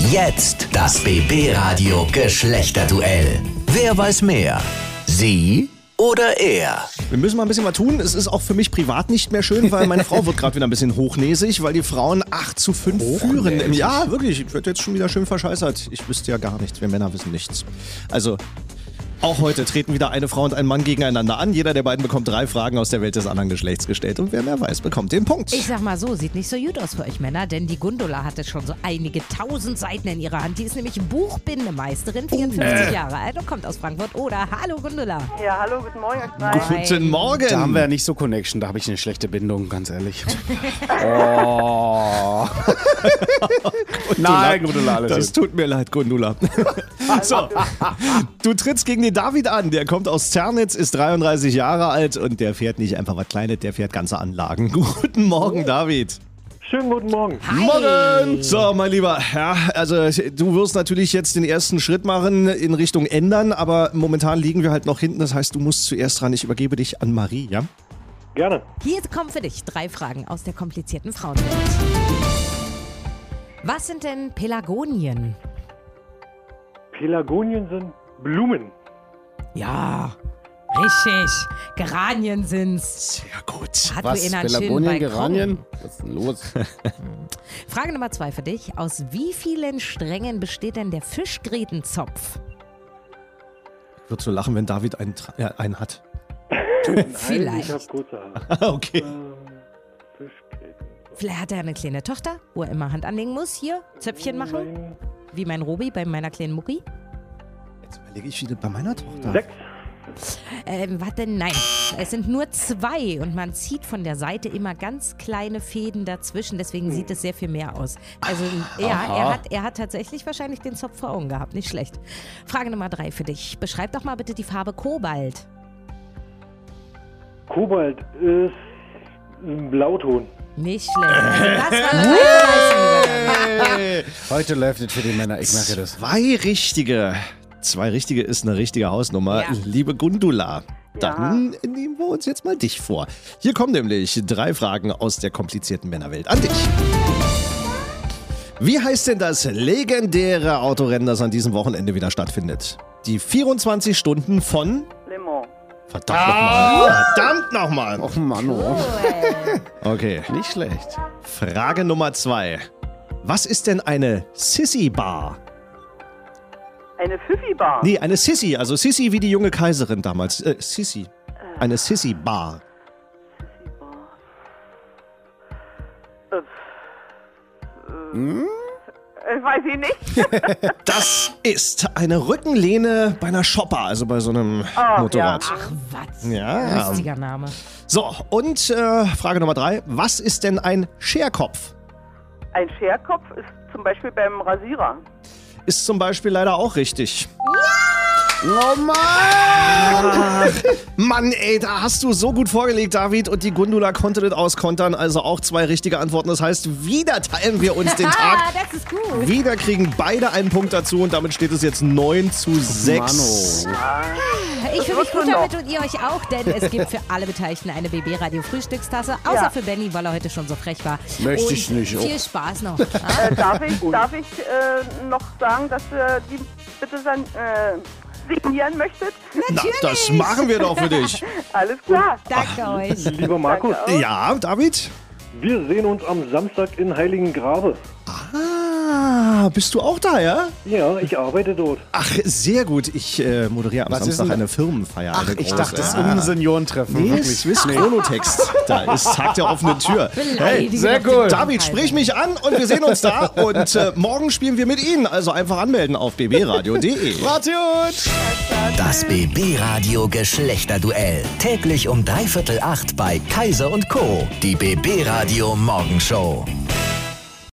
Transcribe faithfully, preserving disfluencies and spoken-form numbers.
Jetzt das B B-Radio Geschlechterduell. Wer weiß mehr? Sie oder er? Wir müssen mal ein bisschen was tun. Es ist auch für mich privat nicht mehr schön, weil meine Frau wird gerade wieder ein bisschen hochnäsig, weil die Frauen acht zu fünf führen. Im Ja, wirklich. Ich werde jetzt schon wieder schön verscheißert. Ich wüsste ja gar nichts. Wir Männer wissen nichts. Also, auch heute treten wieder eine Frau und ein Mann gegeneinander an. Jeder der beiden bekommt drei Fragen aus der Welt des anderen Geschlechts gestellt. Und wer mehr weiß, bekommt den Punkt. Ich sag mal so, sieht nicht so gut aus für euch Männer, denn die Gundula hatte schon so einige tausend Seiten in ihrer Hand. Die ist nämlich Buchbindemeisterin, vierundfünfzig äh. Jahre alt und kommt aus Frankfurt. Oder hallo Gundula. Ja, hallo, guten Morgen. Nein. Guten Morgen. Da haben wir ja nicht so Connection, da habe ich eine schlechte Bindung, ganz ehrlich. Oh. Nein, Gundula, alles Das gut. tut mir leid, Gundula. So, du trittst gegen den David an. Der kommt aus Zernitz, ist dreiunddreißig Jahre alt und der fährt nicht einfach was Kleines, der fährt ganze Anlagen. Guten Morgen, David. Schönen guten Morgen. Hi. Morgen! So, mein Lieber, ja, also du wirst natürlich jetzt den ersten Schritt machen in Richtung ändern, aber momentan liegen wir halt noch hinten. Das heißt, du musst zuerst ran. Ich übergebe dich an Marie, ja? Gerne. Hier kommen für dich drei Fragen aus der komplizierten Frauenwelt. Was sind denn Pelagonien? Pelagonien sind Blumen. Ja, richtig. Geranien sind's. Sehr gut. Hat Was? du in einen schönen Pelagonien, Balkon. Geranien? Was ist denn los? Frage Nummer zwei für dich. Aus wie vielen Strängen besteht denn der Fischgrätenzopf? Ich würde so lachen, wenn David einen, Tra- äh, einen hat. Vielleicht. Ich habe kurze Haare. Okay. Ähm, Fischgräten. Vielleicht hat er eine kleine Tochter, wo er immer Hand anlegen muss. Hier, Zöpfchen machen. Nein. Wie mein Robi bei meiner kleinen Mucki. Jetzt überlege ich wieder bei meiner Tochter. Sechs. Ähm, warte, nein. Es sind nur zwei und man zieht von der Seite immer ganz kleine Fäden dazwischen. Deswegen sieht es sehr viel mehr aus. Also ja, er hat, er hat tatsächlich wahrscheinlich den Zopf vor Augen gehabt. Nicht schlecht. Frage Nummer drei für dich. Beschreib doch mal bitte die Farbe Kobalt. Kobalt ist ein Blauton. Nicht schlecht. Also das war eine Leistung, lieber David. Heute läuft es für die Männer, ich merke das. Zwei richtige. Zwei richtige ist eine richtige Hausnummer. Ja. Liebe Gundula, dann nehmen wir uns jetzt mal dich vor. Hier kommen nämlich drei Fragen aus der komplizierten Männerwelt an dich. Wie heißt denn das legendäre Autorennen, das an diesem Wochenende wieder stattfindet? Die vierundzwanzig Stunden von... Le Mans. Verdammt nochmal. Verdammt nochmal. Och Mann, oh. Okay. Nicht schlecht. Frage Nummer zwei. Was ist denn eine Sissy-Bar? Eine Pfiffi-Bar. Nee, eine Sissy, also Sissy wie die junge Kaiserin damals. Äh, Sissy. Eine Sissy-Bar. Äh, weiß ich nicht. Das ist eine Rückenlehne bei einer Shopper, also bei so einem Oh, Motorrad. ja. Ach, was? Ja. Lustiger Name. So, und äh, Frage Nummer drei. Was ist denn ein Scherkopf? Ein Scherkopf ist zum Beispiel beim Rasierer. Ist zum Beispiel leider auch richtig. Oh Mann! Ach, Mann, ey, da hast du so gut vorgelegt, David. Und die Gundula konnte das auskontern. Also auch zwei richtige Antworten. Das heißt, wieder teilen wir uns den Tag. Ah, das ist gut. Wieder kriegen beide einen Punkt dazu. Und damit steht es jetzt neun zu sechs. Mano. Ich fühle mich wird gut schon damit und ihr euch auch, denn es gibt für alle Beteiligten eine B B-Radio-Frühstückstasse. Außer Ja. für Benny, weil er heute schon so frech war. Möchte und ich nicht. Viel Oh. Spaß noch. Äh, darf ich, darf ich äh, noch sagen, dass ihr die bitte san äh, signieren möchtet? Na, das machen wir doch für dich. Alles klar. Danke euch. Lieber Markus, Ja, David? wir sehen uns am Samstag in Heiligengrabe. Ah, bist du auch da, ja? Ja, ich arbeite dort. Ach, sehr gut. Ich äh, moderiere am Was ist Samstag denn da- eine Firmenfeier. Ach, eine ich große. dachte, das ist um ein Seniorentreffen. Nee, wirklich. Swiss Chronotext. Da ist Tag der offenen Tür. Beleidige sehr doch den gut. David, sprich mich an und wir sehen uns da. Und äh, morgen spielen wir mit Ihnen. Also einfach anmelden auf b b radio punkt d e. Macht's gut! Das B B-Radio Geschlechterduell. Täglich um dreiviertel acht bei Kaiser und Co. Die B B-Radio Morgenshow.